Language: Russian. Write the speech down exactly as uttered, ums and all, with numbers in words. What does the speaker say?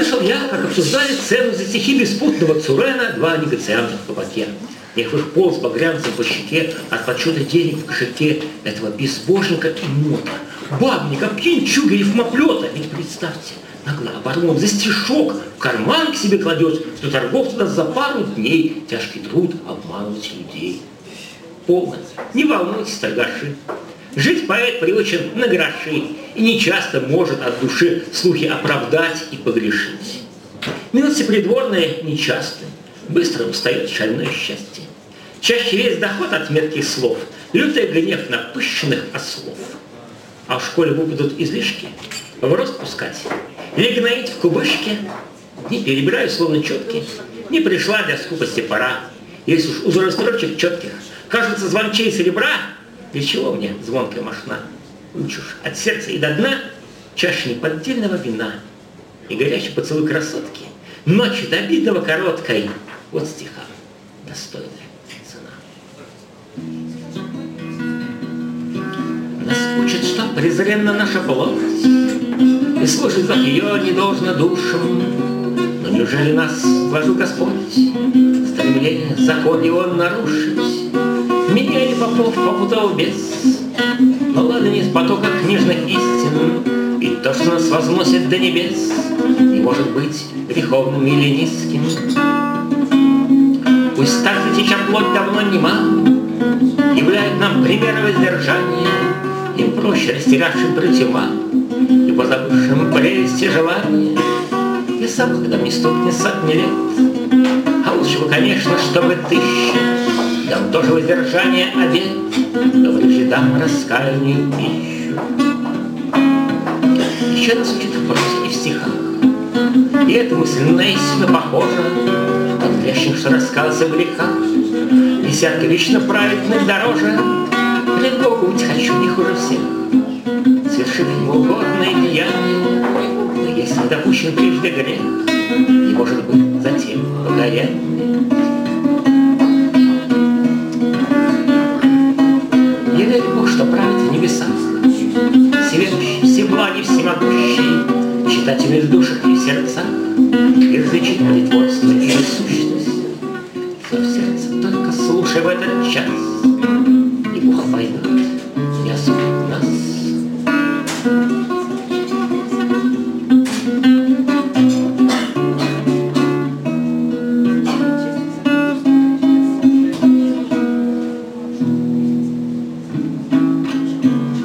Слышал я, как обсуждали цену за стихи беспутного Цурена два негацианта в кабаке. Их полз багрянцем по щеке от подсчета денег в кошельке этого безбожника и мота, бабника, пьянчуга и рифмоплета. Ведь представьте, нагло оборван за стишок в карман к себе кладет, что торговцы нас за пару дней тяжкий труд обманывать людей. Полно, не волнуйтесь, торгаши. Жить поэт приучен на гроши и нечасто может от души слухи оправдать и погрешить. Милости придворные нечасты, быстро устает шальное счастье. Чаще весь доход от метких слов, лютый гнев напыщенных ослов. А в школе выпадут излишки, в рост пускать или гноить в кубышке. Не перебираю словно четки, не пришла для скупости пора. Если уж узоры строчек четких кажется звончей серебра, для чего мне звонкая мошна? Лучше уж от сердца и до дна чаша неподдельного вина и горячий поцелуй красотки, ночью до обидного короткой. Вот стиха достойная цена. Нас учат, что презренна наша плоть, и слушать зов ее не должно душам. Но неужели нас вложил Господь стремление закон его нарушить? Меня и попов попутал бес, но ладно не с потока книжных истин, и то, что нас возносит до небес, не может быть греховным или низким. Пусть старцы теча плоть давно нема, являет нам пример воздержания, им проще растерявшим прыть ума и позабывшим прелести желания. Я сам, когда мне стукнет сотни лет, а лучше бы, конечно, чтобы тысяча, дам тоже воздержание обет, но прежде дам раскаянию пищу. Еще нас учат в прозе и в стихах, и эта мысль на истину похожа. От грешных, что раскался в грехах, десятка вечно праведных дороже. Пред Богом быть хочу не хуже всех, совершив ему угодное деяние. Но если не допущен прежде грех, не может быть затем покаяние. Я верю, Бог, что правит в небесах, всеведущий, всеблагий, всемогущий, читатель в душах и в сердцах, и различит притворство и сущность. Но в сердце только слушай в этот час